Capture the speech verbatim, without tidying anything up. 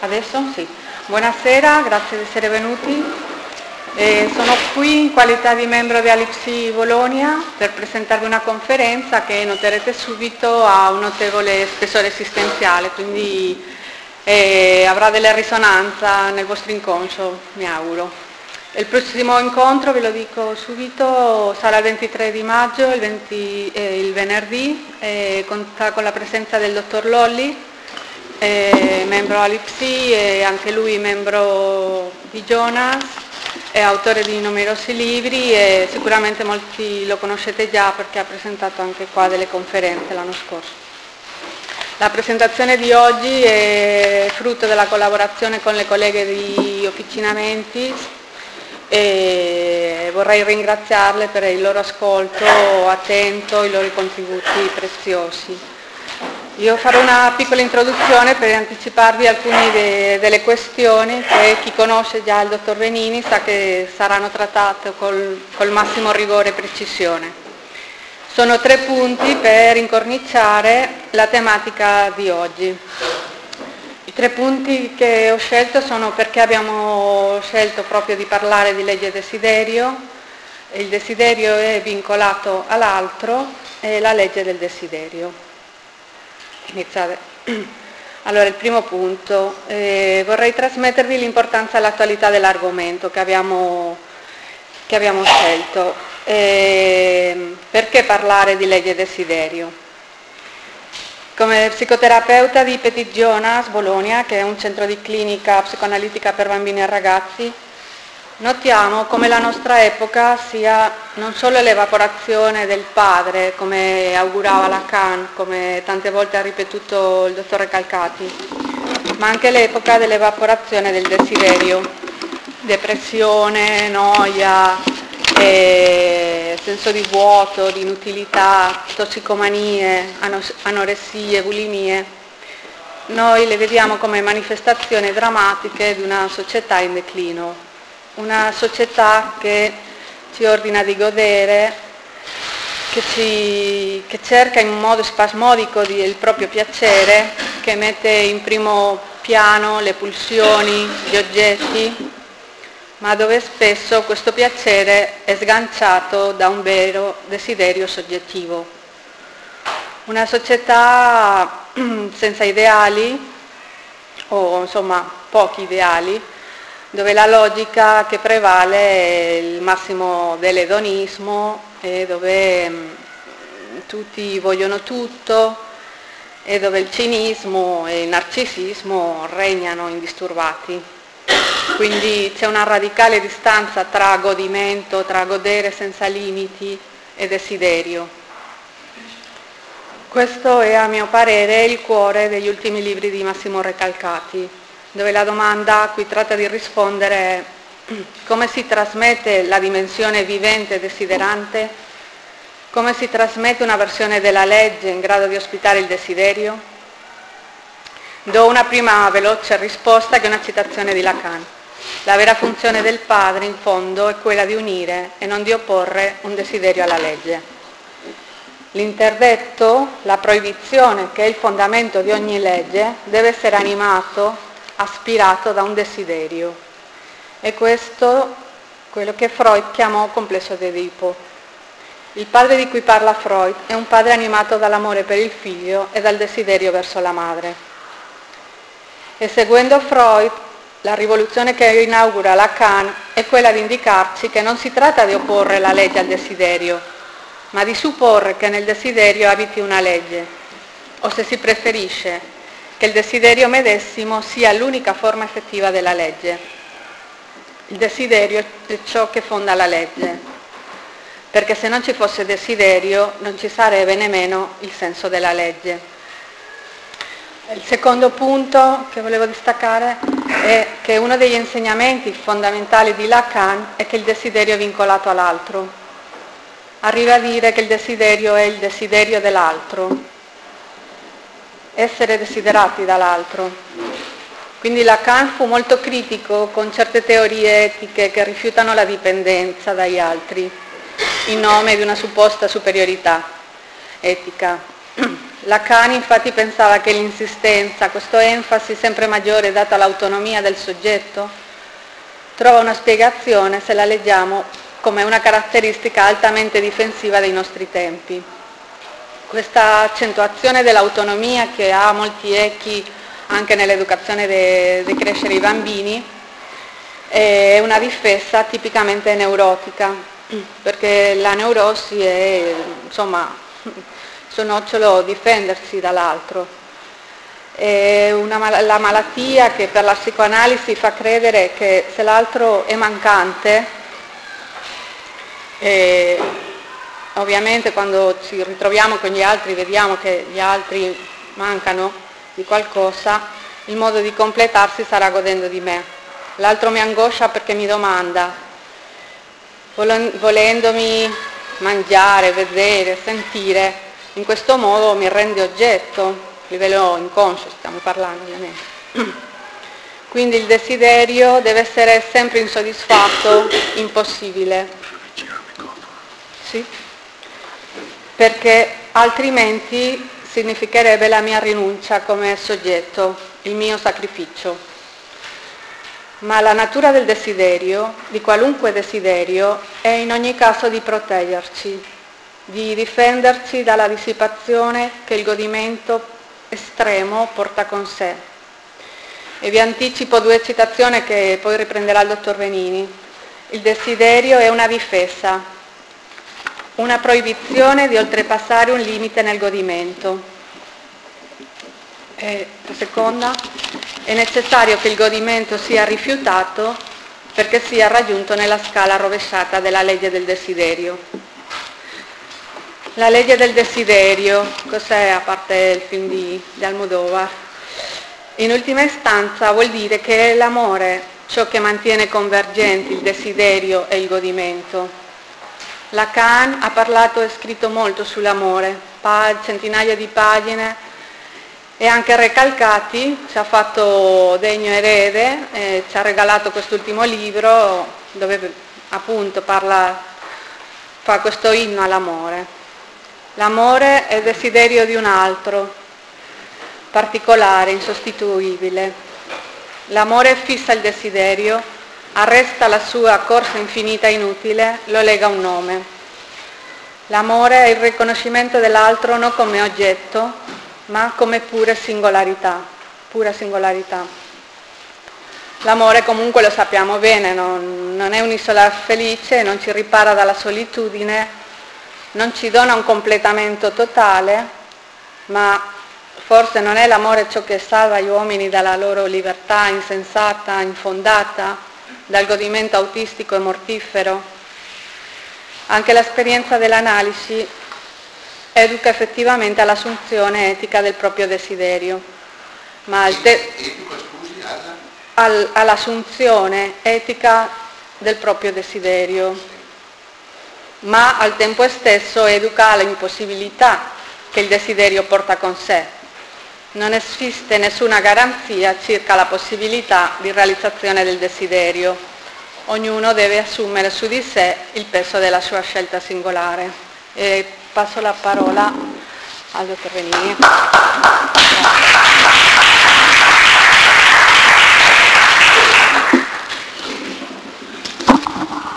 Adesso? Sì. Buonasera, grazie di essere venuti. Eh, sono qui in qualità di membro di Alipsi Bologna per presentarvi una conferenza che noterete subito ha un notevole spessore esistenziale, quindi eh, avrà della risonanza nel vostro inconscio, mi auguro. Il prossimo incontro, ve lo dico subito, sarà il ventitré di maggio, il, venti, eh, il venerdì, eh, conta con la presenza del dottor Lolli, eh, membro Alipsi e anche lui membro di Jonas, è autore di numerosi libri e sicuramente molti lo conoscete già perché ha presentato anche qua delle conferenze l'anno scorso. La presentazione di oggi è frutto della collaborazione con le colleghe di Officina Mentis e vorrei ringraziarle per il loro ascolto attento, i loro contributi preziosi. Io farò una piccola introduzione per anticiparvi alcune de- delle questioni che chi conosce già il dottor Benini sa che saranno trattate col, col massimo rigore e precisione. Sono tre punti per incorniciare la tematica di oggi. I tre punti che ho scelto sono perché abbiamo scelto proprio di parlare di legge desiderio, il desiderio è vincolato all'altro e la legge del desiderio. Iniziare. Allora, il primo punto, eh, vorrei trasmettervi l'importanza e l'attualità dell'argomento che abbiamo, che abbiamo scelto. Eh, perché parlare di legge desiderio? Come psicoterapeuta di Petit Jonas Bologna, che è un centro di clinica psicoanalitica per bambini e ragazzi, notiamo come la nostra epoca sia non solo l'evaporazione del padre, come augurava Lacan, come tante volte ha ripetuto il dottor Recalcati, ma anche l'epoca dell'evaporazione del desiderio, depressione, noia, eh, senso di vuoto, di inutilità, tossicomanie, anoressie, bulimie. Noi le vediamo come manifestazioni drammatiche di una società in declino. Una società che ci ordina di godere, che, ci, che cerca in un modo spasmodico di, il proprio piacere, che mette in primo piano le pulsioni, gli oggetti, ma dove spesso questo piacere è sganciato da un vero desiderio soggettivo. Una società senza ideali, o insomma pochi ideali, dove la logica che prevale è il massimo dell'edonismo e dove mh, tutti vogliono tutto e dove il cinismo e il narcisismo regnano indisturbati. Quindi c'è una radicale distanza tra godimento, tra godere senza limiti e desiderio. Questo è a mio parere il cuore degli ultimi libri di Massimo Recalcati, dove la domanda a cui tratta di rispondere è come si trasmette la dimensione vivente e desiderante, come si trasmette una versione della legge in grado di ospitare il desiderio. Do una prima veloce risposta che è una citazione di Lacan. La vera funzione del padre in fondo è quella di unire e non di opporre un desiderio alla legge. L'interdetto, la proibizione che è il fondamento di ogni legge, deve essere animato, aspirato da un desiderio. E questo quello che Freud chiamò complesso di Edipo. Il padre di cui parla Freud è un padre animato dall'amore per il figlio e dal desiderio verso la madre. E seguendo Freud, la rivoluzione che inaugura Lacan è quella di indicarci che non si tratta di opporre la legge al desiderio, ma di supporre che nel desiderio abiti una legge, o se si preferisce, che il desiderio medesimo sia l'unica forma effettiva della legge. Il desiderio è ciò che fonda la legge, perché se non ci fosse desiderio non ci sarebbe nemmeno il senso della legge. Il secondo punto che volevo destaccare è che uno degli insegnamenti fondamentali di Lacan è che il desiderio è vincolato all'altro. Arriva a dire che il desiderio è il desiderio dell'altro, essere desiderati dall'altro. Quindi Lacan fu molto critico con certe teorie etiche che rifiutano la dipendenza dagli altri in nome di una supposta superiorità etica. Lacan infatti pensava che l'insistenza, questo enfasi sempre maggiore data all'autonomia del soggetto, trova una spiegazione se la leggiamo come una caratteristica altamente difensiva dei nostri tempi. Questa accentuazione dell'autonomia, che ha molti echi anche nell'educazione di crescere i bambini, è una difesa tipicamente neurotica, perché la neurosi è, insomma, suo nocciolo difendersi dall'altro. È una, la malattia che per la psicoanalisi fa credere che se l'altro è mancante, e ovviamente quando ci ritroviamo con gli altri vediamo che gli altri mancano di qualcosa, il modo di completarsi sarà godendo di me. L'altro mi angoscia perché mi domanda, volendomi mangiare, vedere, sentire, in questo modo mi rende oggetto, a livello inconscio stiamo parlando ovviamente. Quindi il desiderio deve essere sempre insoddisfatto, impossibile. Sì? Perché altrimenti significherebbe la mia rinuncia come soggetto, il mio sacrificio. Ma la natura del desiderio, di qualunque desiderio, è in ogni caso di proteggerci, di difenderci dalla dissipazione che il godimento estremo porta con sé. E vi anticipo due citazioni che poi riprenderà il dottor Benini. Il desiderio è una difesa, una proibizione di oltrepassare un limite nel godimento. E la seconda, è necessario che il godimento sia rifiutato perché sia raggiunto nella scala rovesciata della legge del desiderio. La legge del desiderio, cos'è a parte il film di, di Almodóvar? In ultima istanza vuol dire che è l'amore ciò che mantiene convergenti il desiderio e il godimento. Lacan ha parlato e scritto molto sull'amore, centinaia di pagine, e anche Recalcati ci ha fatto degno erede, eh, ci ha regalato quest'ultimo libro dove appunto parla, fa questo inno all'amore. L'amore è il desiderio di un altro, particolare, insostituibile. L'amore fissa il desiderio, arresta la sua corsa infinita e inutile, lo lega a un nome. L'amore è il riconoscimento dell'altro non come oggetto, ma come pure singolarità, pura singolarità. L'amore comunque lo sappiamo bene, non, non è un'isola felice, non ci ripara dalla solitudine, non ci dona un completamento totale, ma forse non è l'amore ciò che salva gli uomini dalla loro libertà insensata, infondata, dal godimento autistico e mortifero. Anche l'esperienza dell'analisi educa effettivamente all'assunzione etica del proprio desiderio, ma al te- al, all'assunzione etica del proprio desiderio, ma al tempo stesso educa all'impossibilità che il desiderio porta con sé. Non esiste nessuna garanzia circa la possibilità di realizzazione del desiderio. Ognuno deve assumere su di sé il peso della sua scelta singolare. E passo la parola al dottor Benini.